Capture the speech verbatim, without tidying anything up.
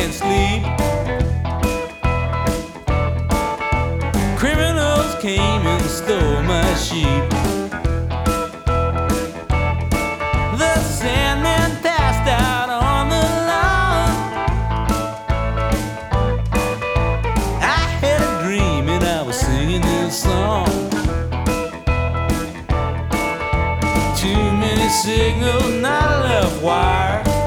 can't sleep. Criminals came and stole my sheep. The Sandman passed out on the lawn. I had a dream and I was singing this song. Too many signals, not enough wire.